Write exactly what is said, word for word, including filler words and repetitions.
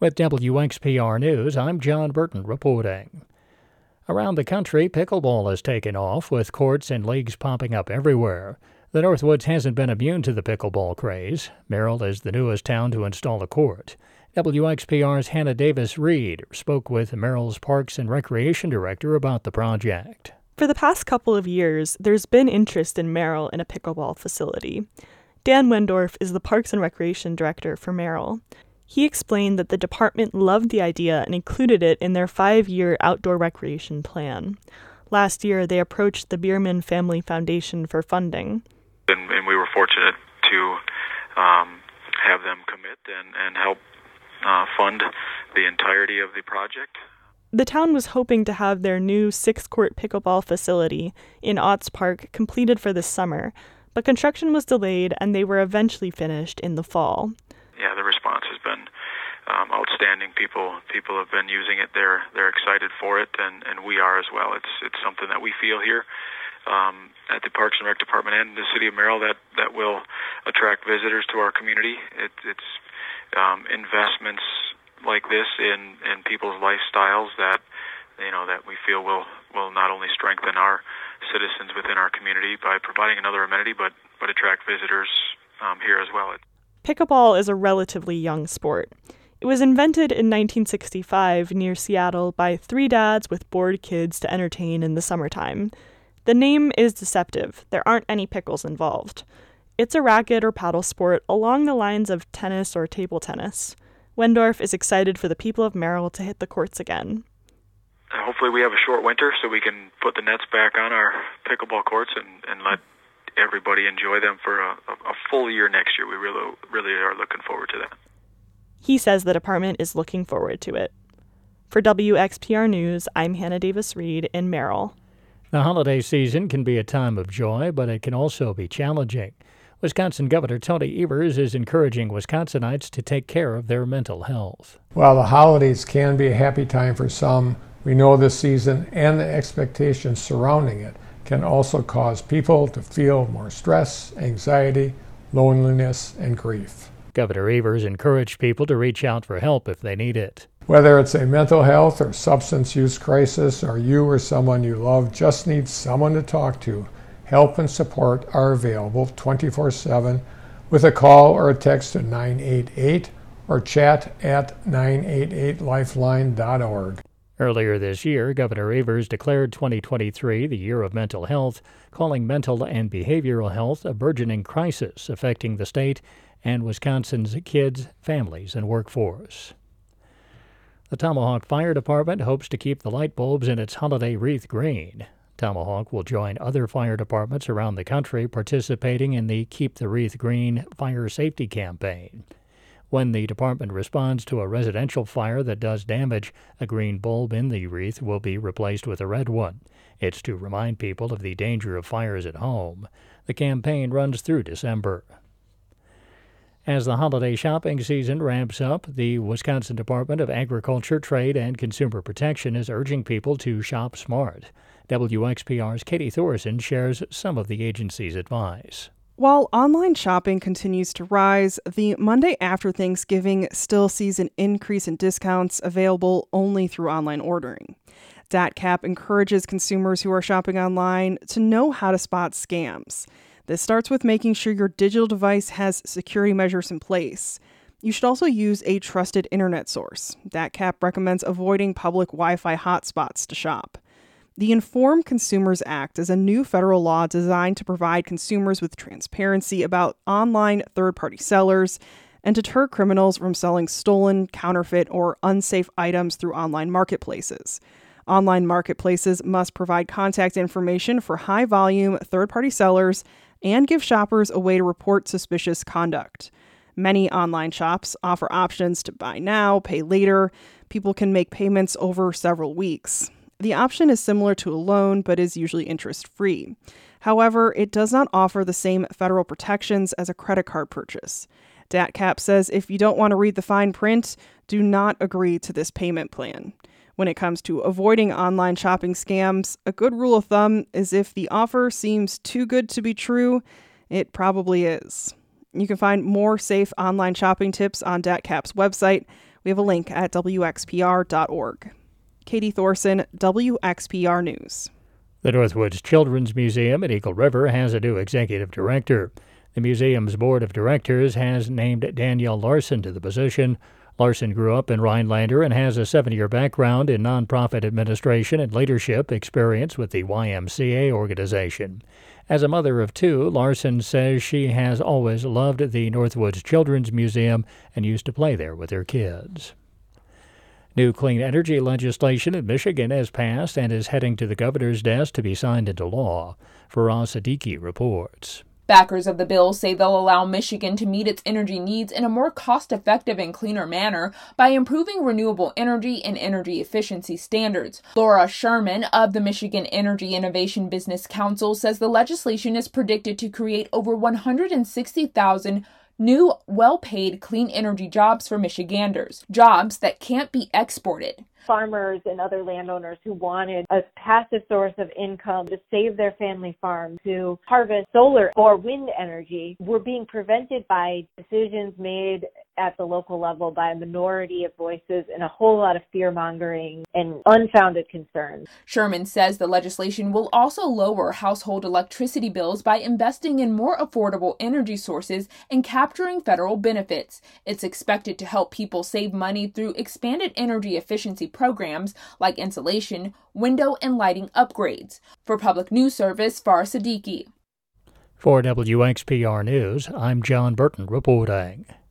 With W X P R News, I'm John Burton reporting. Around the country, pickleball has taken off, with courts and leagues popping up everywhere. The Northwoods hasn't been immune to the pickleball craze. Merrill is the newest town to install a court. W X P R's Hannah Davis-Reed spoke with Merrill's Parks and Recreation Director about the project. For the past couple of years, there's been interest in Merrill in a pickleball facility. Dan Wendorf is the Parks and Recreation Director for Merrill. He explained that the department loved the idea and included it in their five-year outdoor recreation plan. Last year, they approached the Bierman Family Foundation for funding. And, and we were fortunate to um, have them commit and, and help uh, fund the entirety of the project. The town was hoping to have their new six-court pickleball facility in Otts Park completed for this summer, but construction was delayed and they were eventually finished in the fall. Yeah, the response has been um, outstanding. People people have been using it. They're they're excited for it, and, and we are as well. It's it's something that we feel here um, at the Parks and Rec Department and the City of Merrill that, that will attract visitors to our community. It, it's um, investments like this in, in people's lifestyles that you know that we feel will, will not only strengthen our citizens within our community by providing another amenity, but but attract visitors um, here as well. Pickleball is a relatively young sport. It was invented in nineteen sixty-five near Seattle by three dads with bored kids to entertain in the summertime. The name is deceptive. There aren't any pickles involved. It's a racket or paddle sport along the lines of tennis or table tennis. Wendorf is excited for the people of Merrill to hit the courts again. Hopefully we have a short winter so we can put the nets back on our pickleball courts and, and let everybody enjoy them for a, a full year next year. We really, really are looking forward to that. He says the department is looking forward to it. For W X P R News, I'm Hannah Davis-Reed in Merrill. The holiday season can be a time of joy, but it can also be challenging. Wisconsin Governor Tony Evers is encouraging Wisconsinites to take care of their mental health. While the holidays can be a happy time for some, we know this season and the expectations surrounding it can also cause people to feel more stress, anxiety, loneliness, and grief. Governor Evers encouraged people to reach out for help if they need it. Whether it's a mental health or substance use crisis, or you or someone you love just needs someone to talk to, help and support are available twenty-four seven with a call or a text to nine eight eight or chat at nine eight eight lifeline dot org. Earlier this year, Governor Evers declared twenty twenty-three the Year of Mental Health, calling mental and behavioral health a burgeoning crisis affecting the state and Wisconsin's kids, families, and workforce. The Tomahawk Fire Department hopes to keep the light bulbs in its holiday wreath green. Tomahawk will join other fire departments around the country participating in the Keep the Wreath Green fire safety campaign. When the department responds to a residential fire that does damage, a green bulb in the wreath will be replaced with a red one. It's to remind people of the danger of fires at home. The campaign runs through December. As the holiday shopping season ramps up, the Wisconsin Department of Agriculture, Trade, and Consumer Protection is urging people to shop smart. W X P R's Katie Thorson shares some of the agency's advice. While online shopping continues to rise, the Monday after Thanksgiving still sees an increase in discounts available only through online ordering. D A T C A P encourages consumers who are shopping online to know how to spot scams. This starts with making sure your digital device has security measures in place. You should also use a trusted internet source. D A T C A P recommends avoiding public Wi-Fi hotspots to shop. The Informed Consumers Act is a new federal law designed to provide consumers with transparency about online third-party sellers and deter criminals from selling stolen, counterfeit, or unsafe items through online marketplaces. Online marketplaces must provide contact information for high-volume third-party sellers and give shoppers a way to report suspicious conduct. Many online shops offer options to buy now, pay later. People can make payments over several weeks. The option is similar to a loan, but is usually interest-free. However, it does not offer the same federal protections as a credit card purchase. D A T C A P says if you don't want to read the fine print, do not agree to this payment plan. When it comes to avoiding online shopping scams, a good rule of thumb is if the offer seems too good to be true, it probably is. You can find more safe online shopping tips on D A T C A P's website, We have a link at W X P R dot org. Katie Thorson, W X P R News. The Northwoods Children's Museum at Eagle River has a new executive director. The museum's board of directors has named Danielle Larson to the position. Larson grew up in Rhinelander and has a seven-year background in nonprofit administration and leadership experience with the Y M C A organization. As a mother of two, Larson says she has always loved the Northwoods Children's Museum and used to play there with her kids. New clean energy legislation in Michigan has passed and is heading to the governor's desk to be signed into law. Faraz Siddiqui reports. Backers of the bill say they'll allow Michigan to meet its energy needs in a more cost-effective and cleaner manner by improving renewable energy and energy efficiency standards. Laura Sherman of the Michigan Energy Innovation Business Council says the legislation is predicted to create over one hundred sixty thousand new, well-paid clean energy jobs for Michiganders, jobs that can't be exported. Farmers and other landowners who wanted a passive source of income to save their family farm, to harvest solar or wind energy, were being prevented by decisions made at the local level by a minority of voices and a whole lot of fear-mongering and unfounded concerns. Sherman says the legislation will also lower household electricity bills by investing in more affordable energy sources and capturing federal benefits. It's expected to help people save money through expanded energy efficiency programs like insulation, window, and lighting upgrades. For Public News Service, Faraz Siddiqui. For W X P R News, I'm John Burton reporting.